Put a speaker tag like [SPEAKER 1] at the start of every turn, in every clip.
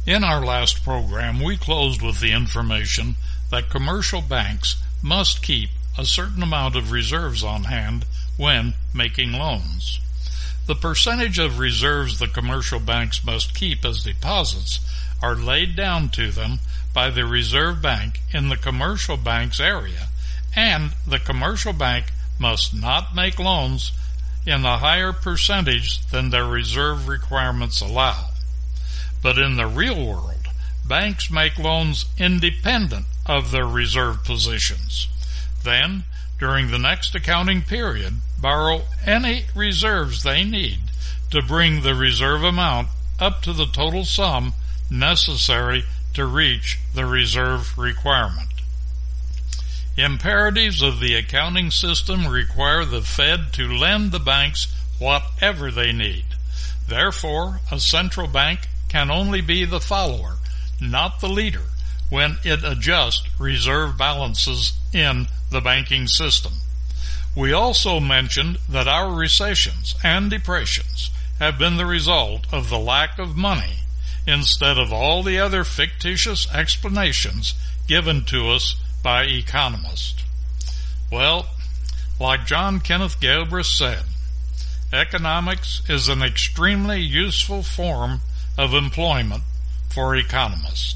[SPEAKER 1] In our last program, we closed with the information that commercial banks must keep a certain amount of reserves on hand when making loans. The percentage of reserves the commercial banks must keep as deposits are laid down to them by the Reserve Bank in the commercial bank's area, and the commercial bank must not make loans in a higher percentage than their reserve requirements allow. But in the real world, banks make loans independent of their reserve positions. Then, during the next accounting period, borrow any reserves they need to bring the reserve amount up to the total sum necessary to reach the reserve requirement. Imperatives of the accounting system require the Fed to lend the banks whatever they need. Therefore, a central bank can only be the follower, not the leader, when it adjusts reserve balances in the banking system. We also mentioned that our recessions and depressions have been the result of the lack of money instead of all the other fictitious explanations given to us by economists. Well, like John Kenneth Galbraith said, economics is an extremely useful form of employment for economists.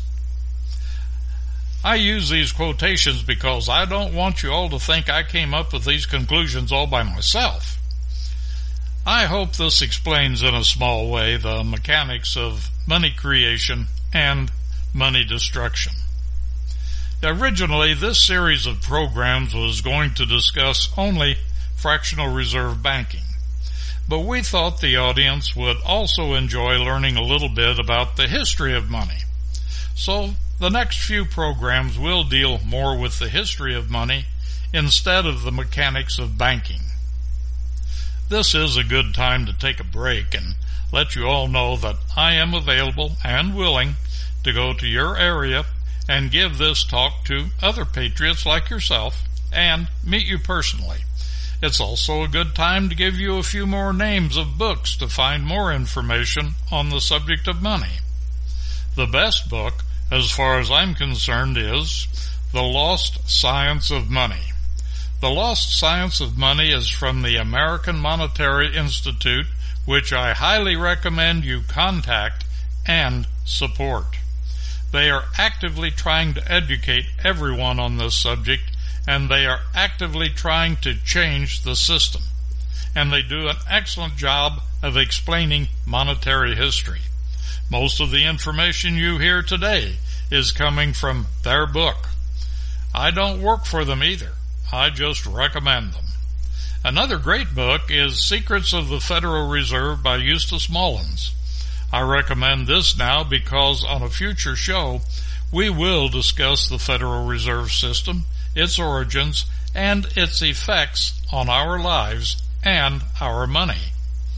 [SPEAKER 1] I use these quotations because I don't want you all to think I came up with these conclusions all by myself. I hope this explains in a small way the mechanics of money creation and money destruction. Originally, this series of programs was going to discuss only fractional reserve banking, but we thought the audience would also enjoy learning a little bit about the history of money. So the next few programs will deal more with the history of money instead of the mechanics of banking. This is a good time to take a break and let you all know that I am available and willing to go to your area and give this talk to other patriots like yourself and meet you personally. It's also a good time to give you a few more names of books to find more information on the subject of money. The best book, as far as I'm concerned, is The Lost Science of Money. The Lost Science of Money is from the American Monetary Institute, which I highly recommend you contact and support. They are actively trying to educate everyone on this subject, and they are actively trying to change the system. And they do an excellent job of explaining monetary history. Most of the information you hear today is coming from their book. I don't work for them either. I just recommend them. Another great book is Secrets of the Federal Reserve by Eustace Mullins. I recommend this now because on a future show we will discuss the Federal Reserve System, its origins, and its effects on our lives and our money.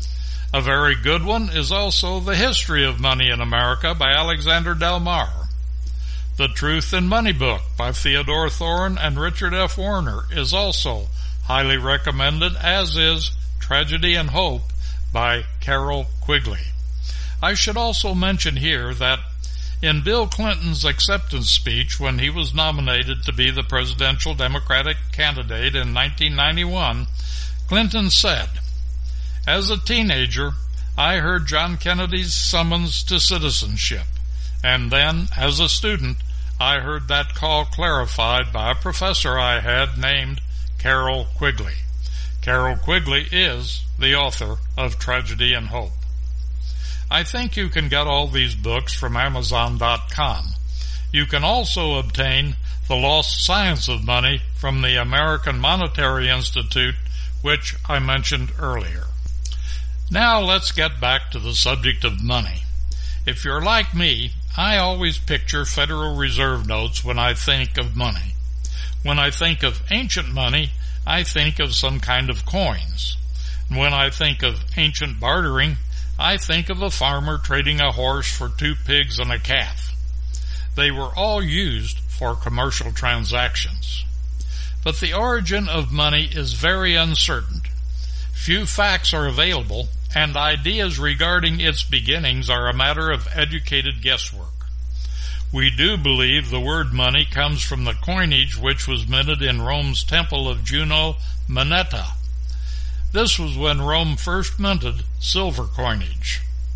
[SPEAKER 1] A very good one is also The History of Money in America by Alexander Del Mar. The Truth in Money book by Theodore Thorin and Richard F. Warner is also highly recommended, as is Tragedy and Hope by Carroll Quigley. I should also mention here that in Bill Clinton's acceptance speech when he was nominated to be the presidential Democratic candidate in 1991, Clinton said, "As a teenager, I heard John Kennedy's summons to citizenship, and then, as a student, I heard that call clarified by a professor I had named Carroll Quigley." Carroll Quigley is the author of Tragedy and Hope. I think you can get all these books from Amazon.com. You can also obtain The Lost Science of Money from the American Monetary Institute, which I mentioned earlier. Now let's get back to the subject of money. If you're like me, I always picture Federal Reserve notes when I think of money. When I think of ancient money, I think of some kind of coins. And when I think of ancient bartering, I think of a farmer trading a horse for 2 pigs and a calf. They were all used for commercial transactions. But the origin of money is very uncertain. Few facts are available, and ideas regarding its beginnings are a matter of educated guesswork. We do believe the word money comes from the coinage which was minted in Rome's temple of Juno Moneta. This was when Rome first minted silver coinage.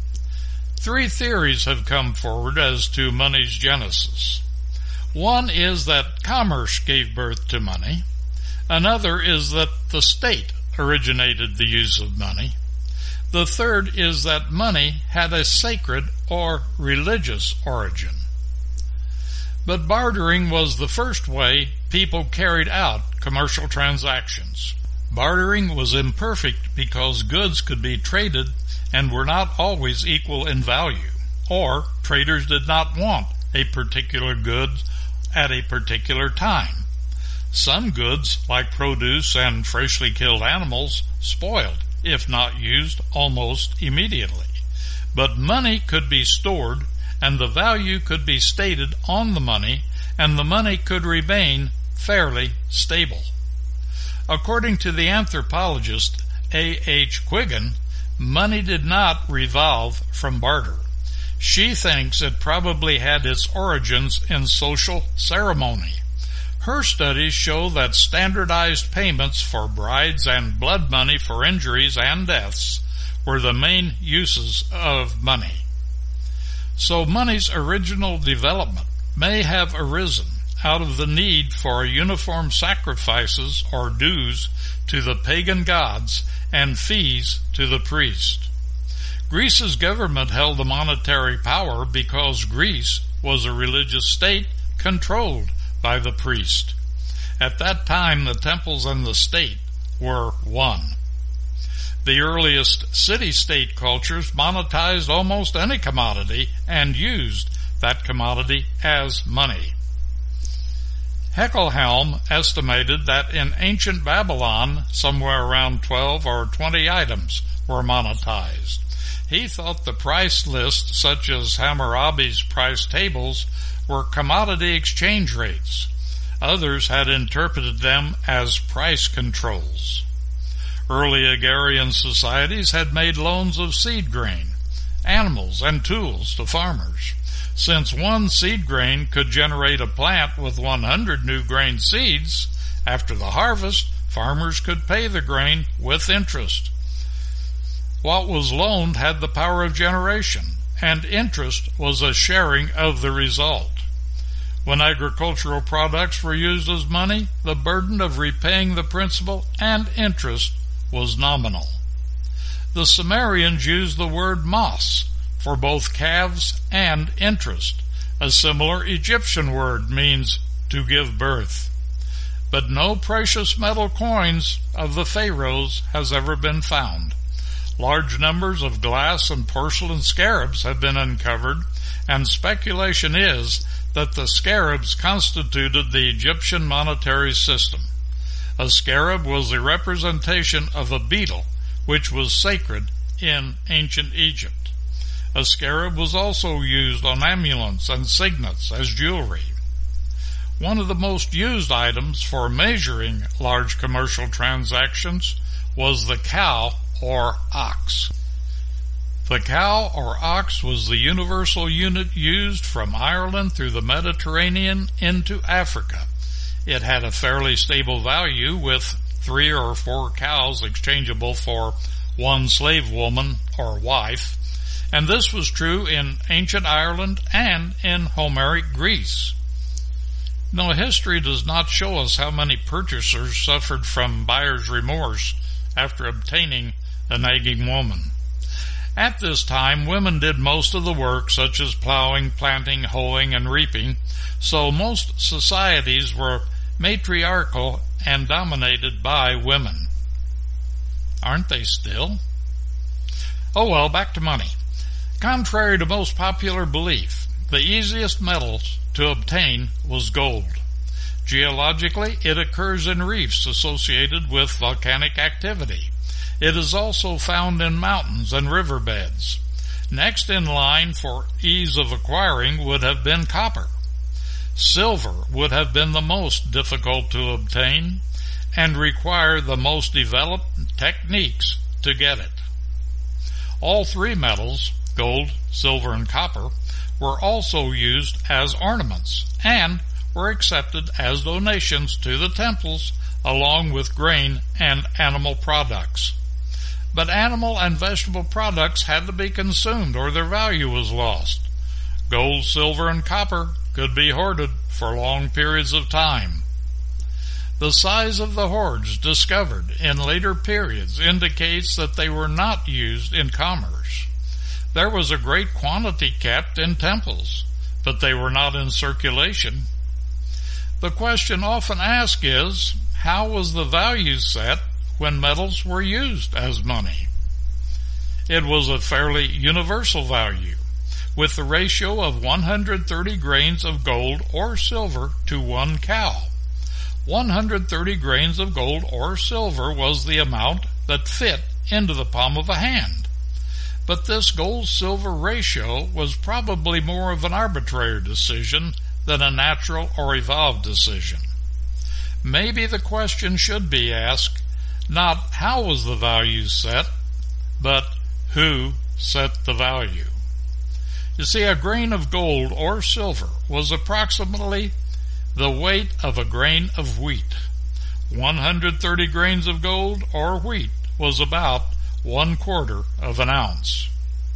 [SPEAKER 1] 3 theories have come forward as to money's genesis. One is that commerce gave birth to money. Another is that the state originated the use of money. The third is that money had a sacred or religious origin. But bartering was the first way people carried out commercial transactions. Bartering was imperfect because goods could be traded and were not always equal in value, or traders did not want a particular good at a particular time. Some goods, like produce and freshly killed animals, spoiled, if not used, almost immediately. But money could be stored, and the value could be stated on the money, and the money could remain fairly stable. According to the anthropologist A.H. Quiggin, money did not revolve from barter. She thinks it probably had its origins in social ceremony. Her studies show that standardized payments for brides and blood money for injuries and deaths were the main uses of money. So money's original development may have arisen out of the need for uniform sacrifices or dues to the pagan gods and fees to the priest. Greece's government held the monetary power because Greece was a religious state controlled by the priest. At that time, the temples and the state were one. The earliest city-state cultures monetized almost any commodity and used that commodity as money. Heckelhelm estimated that in ancient Babylon, somewhere around 12 or 20 items were monetized. He thought the price list, such as Hammurabi's price tables, were commodity exchange rates. Others had interpreted them as price controls. Early agrarian societies had made loans of seed grain, animals, and tools to farmers. Since one seed grain could generate a plant with 100 new grain seeds, after the harvest, farmers could pay the grain with interest. What was loaned had the power of generation, and interest was a sharing of the result. When agricultural products were used as money, the burden of repaying the principal and interest was nominal. The Sumerians used the word mas for both calves and interest. A similar Egyptian word means to give birth. But no precious metal coins of the pharaohs has ever been found. Large numbers of glass and porcelain scarabs have been uncovered, and speculation is that the scarabs constituted the Egyptian monetary system. A scarab was a representation of a beetle, which was sacred in ancient Egypt. A scarab was also used on amulets and signets as jewelry. One of the most used items for measuring large commercial transactions was the cow or ox. The cow or ox was the universal unit used from Ireland through the Mediterranean into Africa. It had a fairly stable value, with 3 or 4 cows exchangeable for 1 slave woman or wife, and this was true in ancient Ireland and in Homeric Greece. No, history does not show us how many purchasers suffered from buyer's remorse after obtaining a nagging woman. At this time, women did most of the work, such as plowing, planting, hoeing, and reaping, so most societies were matriarchal and dominated by women. Aren't they still? Oh well, back to money. Contrary to most popular belief, the easiest metal to obtain was gold. Geologically, it occurs in reefs associated with volcanic activity. It is also found in mountains and riverbeds. Next in line for ease of acquiring would have been copper. Silver would have been the most difficult to obtain and require the most developed techniques to get it. All three metals, gold, silver, and copper, were also used as ornaments and were accepted as donations to the temples along with grain and animal products. But animal and vegetable products had to be consumed or their value was lost. Gold, silver, and copper could be hoarded for long periods of time. The size of the hoards discovered in later periods indicates that they were not used in commerce. There was a great quantity kept in temples, but they were not in circulation. The question often asked is, how was the value set when metals were used as money? It was a fairly universal value, with the ratio of 130 grains of gold or silver to 1 cow. 130 grains of gold or silver was the amount that fit into the palm of a hand. But this gold-silver ratio was probably more of an arbitrary decision than a natural or evolved decision. Maybe the question should be asked, not how was the value set, but who set the value. You see, a grain of gold or silver was approximately the weight of a grain of wheat. 130 grains of gold or wheat was about 1/4 of an ounce.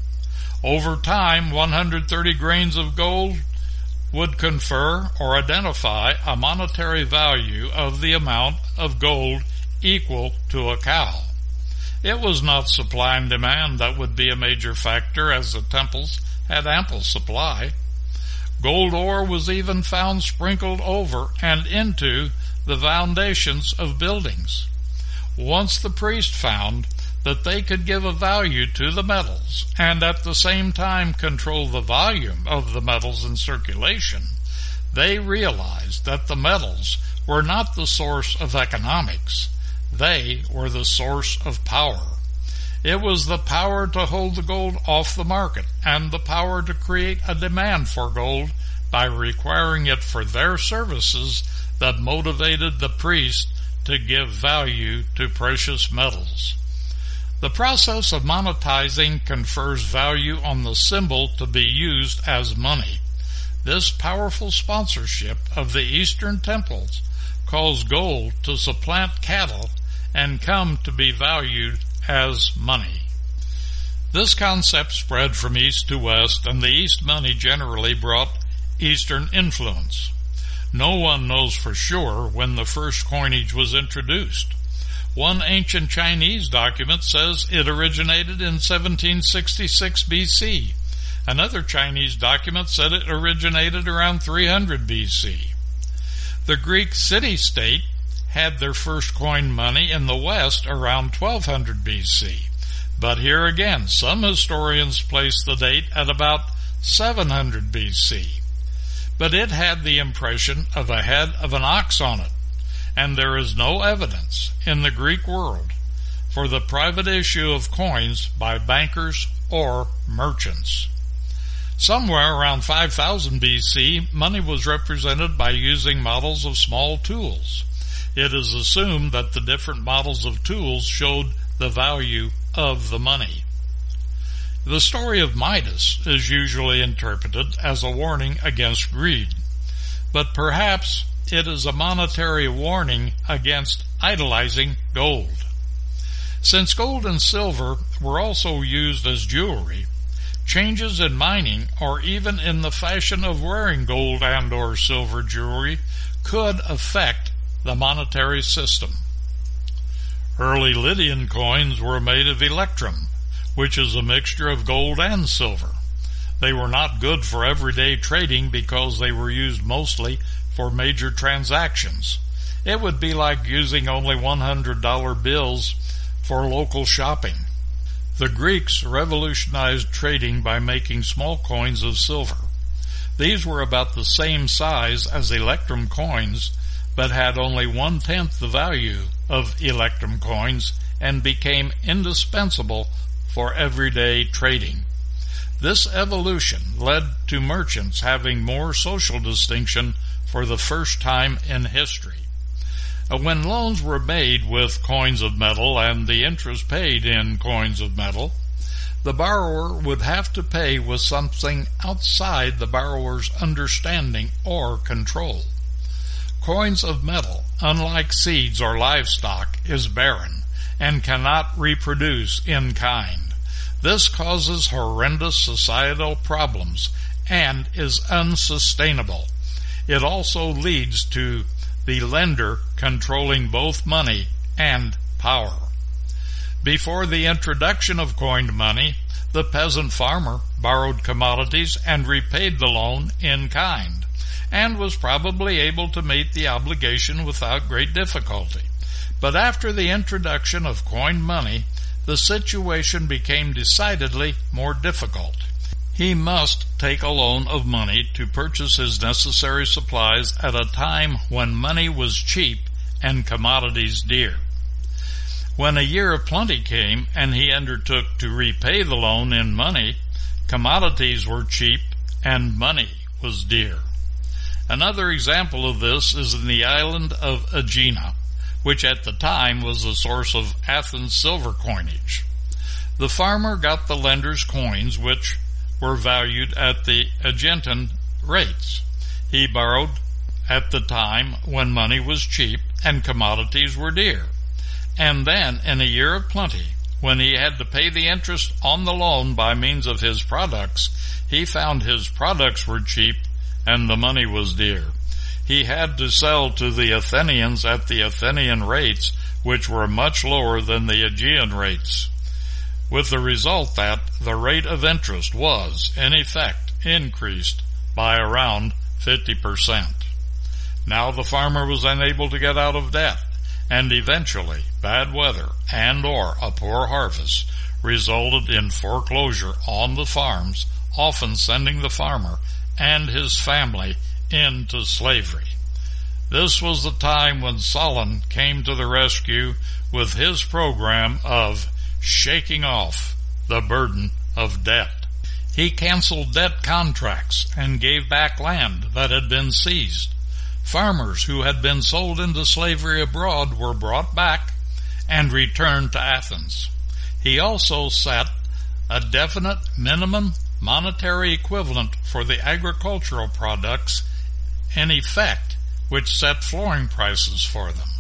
[SPEAKER 1] Over time, 130 grains of gold would confer or identify a monetary value of the amount of gold equal to a cow. It was not supply and demand that would be a major factor, as the temples had ample supply. Gold ore was even found sprinkled over and into the foundations of buildings. Once the priest found that they could give a value to the metals and at the same time control the volume of the metals in circulation, they realized that the metals were not the source of economics. They were the source of power. It was the power to hold the gold off the market and the power to create a demand for gold by requiring it for their services that motivated the priest to give value to precious metals. The process of monetizing confers value on the symbol to be used as money. This powerful sponsorship of the Eastern temples caused gold to supplant cattle and come to be valued as money. This concept spread from east to west, and the East money generally brought Eastern influence. No one knows for sure when the first coinage was introduced. One ancient Chinese document says it originated in 1766 BC. Another Chinese document said it originated around 300 BC. The Greek city-state had their first coined money in the West around 1200 BC. But here again, some historians place the date at about 700 BC. But it had the impression of a head of an ox on it, and there is no evidence in the Greek world for the private issue of coins by bankers or merchants. Somewhere around 5000 BC, money was represented by using models of small tools. It is assumed that the different models of tools showed the value of the money. The story of Midas is usually interpreted as a warning against greed, but perhaps it is a monetary warning against idolizing gold. Since gold and silver were also used as jewelry, changes in mining or even in the fashion of wearing gold and or silver jewelry could affect the monetary system. Early Lydian coins were made of electrum, which is a mixture of gold and silver. They were not good for everyday trading because they were used mostly for major transactions. It would be like using only $100 bills for local shopping. The Greeks revolutionized trading by making small coins of silver. These were about the same size as electrum coins, but had only 1/10 the value of electrum coins and became indispensable for everyday trading. This evolution led to merchants having more social distinction for the first time in history. When loans were made with coins of metal and the interest paid in coins of metal, the borrower would have to pay with something outside the borrower's understanding or control. Coins of metal, unlike seeds or livestock, is barren and cannot reproduce in kind. This causes horrendous societal problems and is unsustainable. It also leads to the lender controlling both money and power. Before the introduction of coined money, the peasant farmer borrowed commodities and repaid the loan in kind, and was probably able to meet the obligation without great difficulty. But after the introduction of coined money, the situation became decidedly more difficult. He must take a loan of money to purchase his necessary supplies at a time when money was cheap and commodities dear. When a year of plenty came and he undertook to repay the loan in money, commodities were cheap and money was dear. Another example of this is in the island of Aegina, which at the time was the source of Athens silver coinage. The farmer got the lender's coins, which were valued at the Aeginan rates. He borrowed at the time when money was cheap and commodities were dear. And then, in a year of plenty, when he had to pay the interest on the loan by means of his products, he found his products were cheap and the money was dear. He had to sell to the Athenians at the Athenian rates, which were much lower than the Aegean rates, with the result that the rate of interest was, in effect, increased by around 50%. Now the farmer was unable to get out of debt, and eventually bad weather and or a poor harvest resulted in foreclosure on the farms, often sending the farmer and his family into slavery. This was the time when Solon came to the rescue with his program of shaking off the burden of debt. He canceled debt contracts and gave back land that had been seized. Farmers who had been sold into slavery abroad were brought back and returned to Athens. He also set a definite minimum monetary equivalent for the agricultural products in effect, which set flooring prices for them.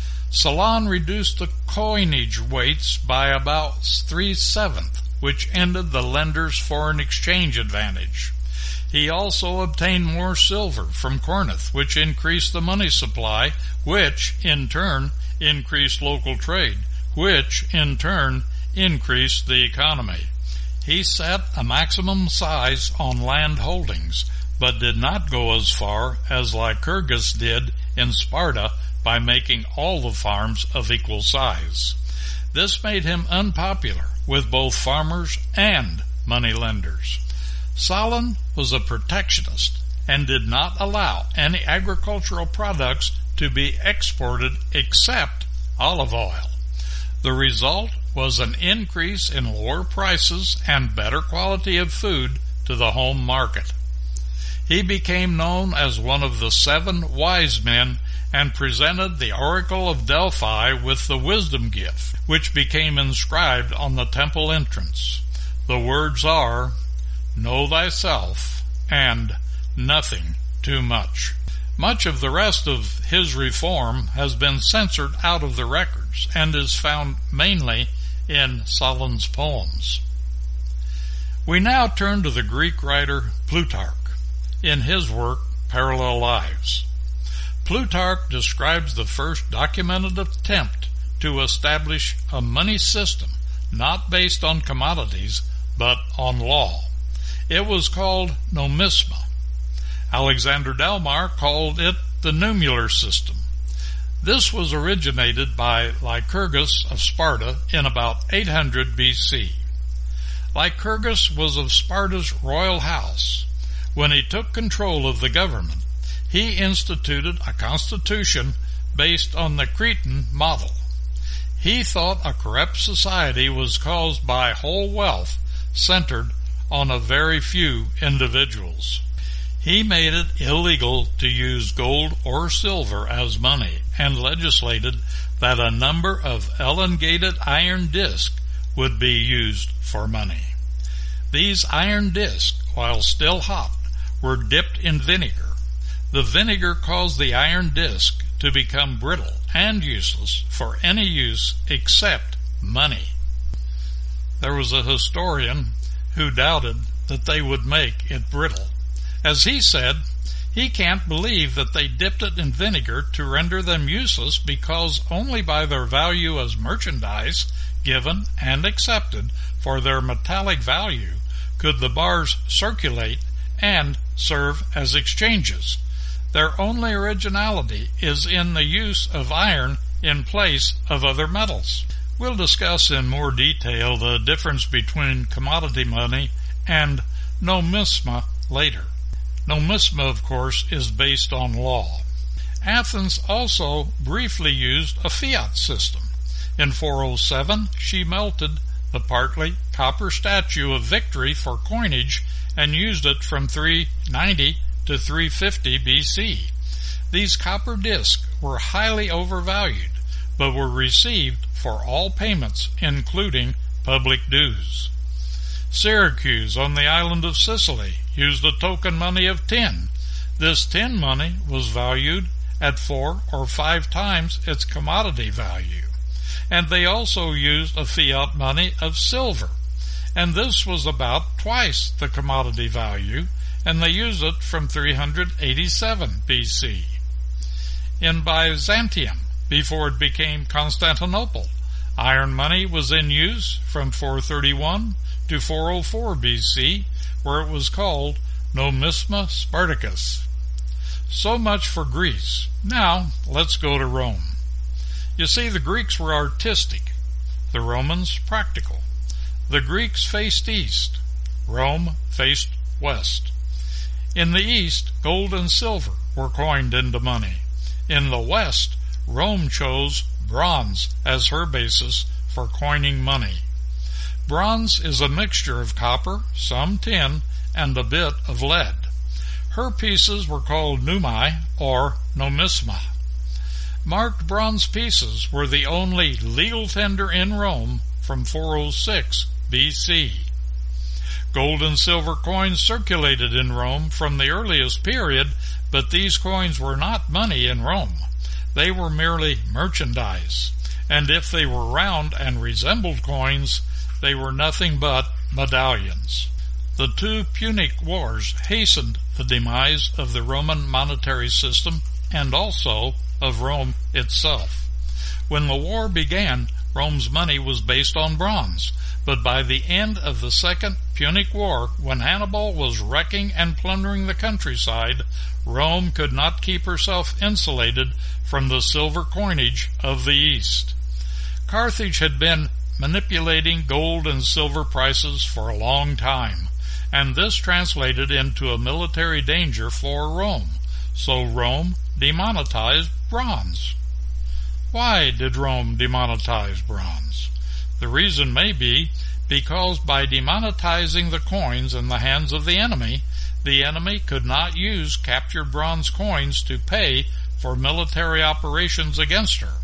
[SPEAKER 1] Solon reduced the coinage weights by about 3/7, which ended the lender's foreign exchange advantage. He also obtained more silver from Corinth, which increased the money supply, which in turn increased local trade, which in turn increased the economy. He set a maximum size on land holdings, but did not go as far as Lycurgus did in Sparta by making all the farms of equal size. This made him unpopular with both farmers and moneylenders. Solon was a protectionist and did not allow any agricultural products to be exported except olive oil. The result was an increase in lower prices and better quality of food to the home market. He became known as one of the 7 wise men and presented the Oracle of Delphi with the wisdom gift, which became inscribed on the temple entrance. The words are, "Know thyself," and "Nothing too much." Much of the rest of his reform has been censored out of the records and is found mainly in Solon's poems. We now turn to the Greek writer Plutarch in his work Parallel Lives. Plutarch describes the first documented attempt to establish a money system not based on commodities but on law. It was called nomisma. Alexander Delmar called it the nummular system. This was originated by Lycurgus of Sparta in about 800 BC. Lycurgus was of Sparta's royal house. When he took control of the government, he instituted a constitution based on the Cretan model. He thought a corrupt society was caused by whole wealth centered on a very few individuals. He made it illegal to use gold or silver as money and legislated that a number of elongated iron discs would be used for money. These iron discs, while still hot, were dipped in vinegar. The vinegar caused the iron disc to become brittle and useless for any use except money. There was a historian who doubted that they would make it brittle. As he said, he can't believe that they dipped it in vinegar to render them useless, because only by their value as merchandise, given and accepted for their metallic value, could the bars circulate and serve as exchanges. Their only originality is in the use of iron in place of other metals. We'll discuss in more detail the difference between commodity money and nomisma later. Nomisma, of course, is based on law. Athens also briefly used a fiat system. In 407, she melted the partly copper statue of Victory for coinage and used it from 390 to 350 BC. These copper discs were highly overvalued, but were received for all payments, including public dues. Syracuse on the island of Sicily used a token money of tin. This tin money was valued at 4 or 5 times its commodity value. And they also used a fiat money of silver, and this was about twice the commodity value, and they used it from 387 BC. In Byzantium, before it became Constantinople, iron money was in use from 431 to 404 BC, where it was called Nomisma Spartacus. So much for Greece. Now, let's go to Rome. You see, the Greeks were artistic, the Romans practical. The Greeks faced east, Rome faced west. In the east, gold and silver were coined into money. In the west, Rome chose bronze as her basis for coining money. Bronze is a mixture of copper, some tin, and a bit of lead. Her pieces were called numai, or nomisma. Marked bronze pieces were the only legal tender in Rome from 406 BC. Gold and silver coins circulated in Rome from the earliest period, but these coins were not money in Rome. They were merely merchandise, and if they were round and resembled coins, they were nothing but medallions. The 2 Punic Wars hastened the demise of the Roman monetary system and also of Rome itself. When the war began, Rome's money was based on bronze, but by the end of the Second Punic War, when Hannibal was wrecking and plundering the countryside, Rome could not keep herself insulated from the silver coinage of the East. Carthage had been manipulating gold and silver prices for a long time, and this translated into a military danger for Rome, so Rome demonetized bronze. Why did Rome demonetize bronze? The reason may be because by demonetizing the coins in the hands of the enemy could not use captured bronze coins to pay for military operations against her.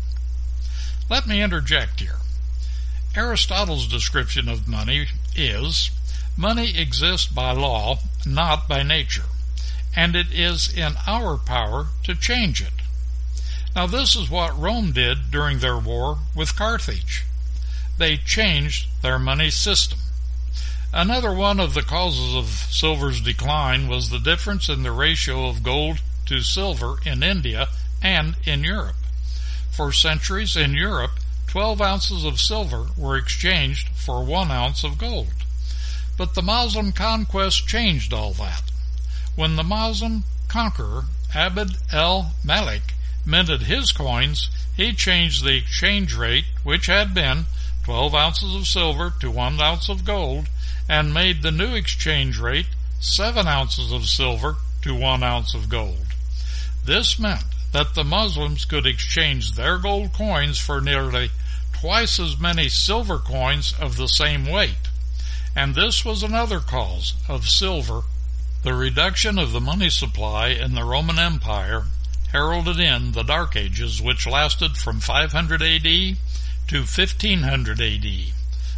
[SPEAKER 1] Let me interject here. Aristotle's description of money is, money exists by law, not by nature, and it is in our power to change it. Now this is what Rome did during their war with Carthage. They changed their money system. Another one of the causes of silver's decline was the difference in the ratio of gold to silver in India and in Europe. For centuries in Europe, 12 ounces of silver were exchanged for 1 ounce of gold. But the Muslim conquest changed all that. When the Muslim conqueror, Abd el-Malik, minted his coins, he changed the exchange rate, which had been 12 ounces of silver to 1 ounce of gold, and made the new exchange rate 7 ounces of silver to 1 ounce of gold. This meant that the Muslims could exchange their gold coins for nearly twice as many silver coins of the same weight. And this was another cause of silver. The reduction of the money supply in the Roman Empire heralded in the Dark Ages, which lasted from 500 AD to 1500 AD.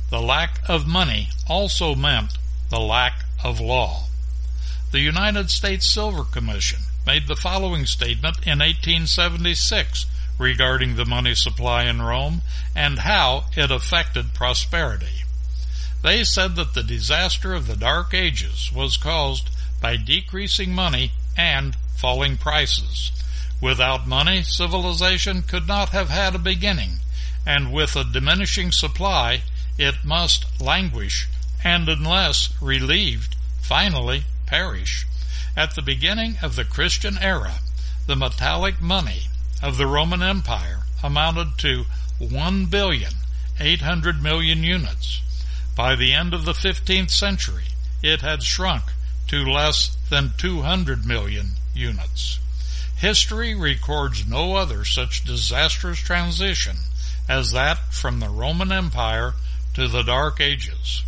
[SPEAKER 1] the lack of money also meant the lack of law. The United States Silver Commission made the following statement in 1876 regarding the money supply in Rome and how it affected prosperity. They said that the disaster of the Dark Ages was caused by decreasing money and falling prices. Without money, civilization could not have had a beginning, and with a diminishing supply, it must languish, and unless relieved, finally perish. At the beginning of the Christian era, the metallic money of the Roman Empire amounted to 1,800,000,000 units. By the end of the 15th century, it had shrunk to less than 200 million units. History records no other such disastrous transition as that from the Roman Empire to the Dark Ages.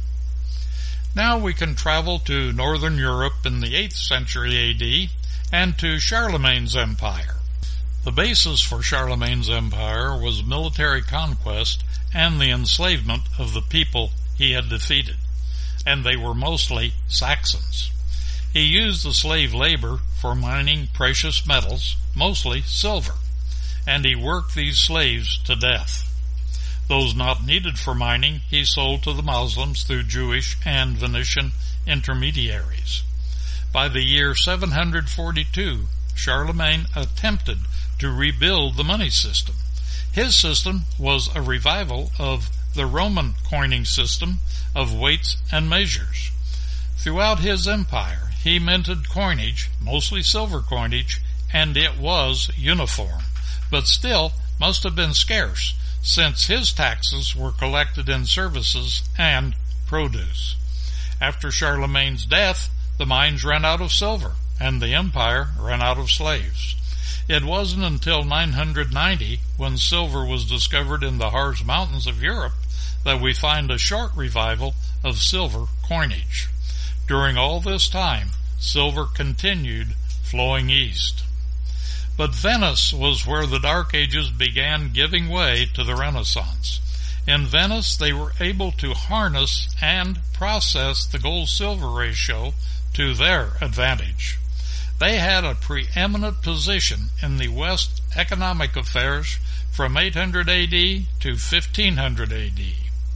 [SPEAKER 1] Now we can travel to Northern Europe in the 8th century AD and to Charlemagne's empire. The basis for Charlemagne's empire was military conquest and the enslavement of the people he had defeated, and they were mostly Saxons. He used the slave labor for mining precious metals, mostly silver, and he worked these slaves to death. Those not needed for mining he sold to the Muslims through Jewish and Venetian intermediaries. By the year 742, Charlemagne attempted to rebuild the money system. His system was a revival of the Roman coining system of weights and measures. Throughout his empire, he minted coinage, mostly silver coinage, and it was uniform, but still must have been scarce, since his taxes were collected in services and produce. After Charlemagne's death, the mines ran out of silver, and the empire ran out of slaves. It wasn't until 990, when silver was discovered in the Harz Mountains of Europe, that we find a short revival of silver coinage. During all this time, silver continued flowing east. But Venice was where the Dark Ages began giving way to the Renaissance. In Venice, they were able to harness and process the gold-silver ratio to their advantage. They had a preeminent position in the West economic affairs from 800 AD to 1500 AD.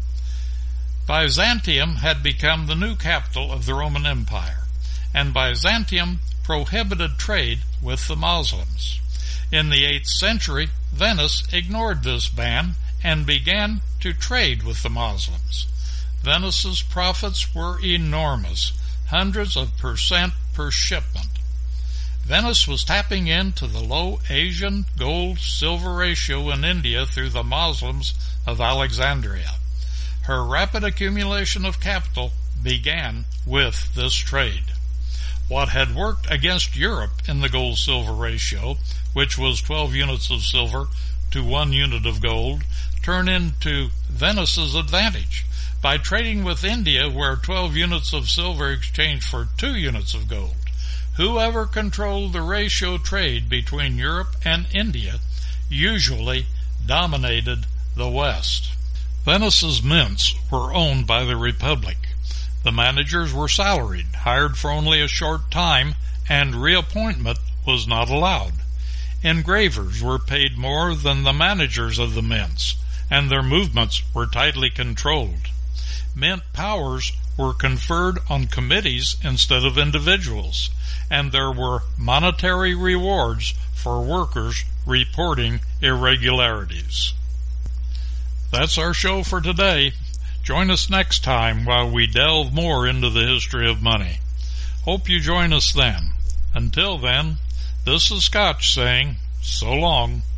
[SPEAKER 1] Byzantium had become the new capital of the Roman Empire, and Byzantium prohibited trade with the Muslims. In the 8th century, Venice ignored this ban and began to trade with the Muslims. Venice's profits were enormous, hundreds of % per shipment. Venice was tapping into the low Asian gold-silver ratio in India through the Muslims of Alexandria. Her rapid accumulation of capital began with this trade. What had worked against Europe in the gold-silver ratio, which was 12 units of silver to 1 unit of gold, turned into Venice's advantage by trading with India, where 12 units of silver exchanged for 2 units of gold. Whoever controlled the ratio trade between Europe and India usually dominated the West. Venice's mints were owned by the Republic. The managers were salaried, hired for only a short time, and reappointment was not allowed. Engravers were paid more than the managers of the mints, and their movements were tightly controlled. Mint powers were conferred on committees instead of individuals, and there were monetary rewards for workers reporting irregularities. That's our show for today. Join us next time while we delve more into the history of money. Hope you join us then. Until then, this is Scotch saying, so long.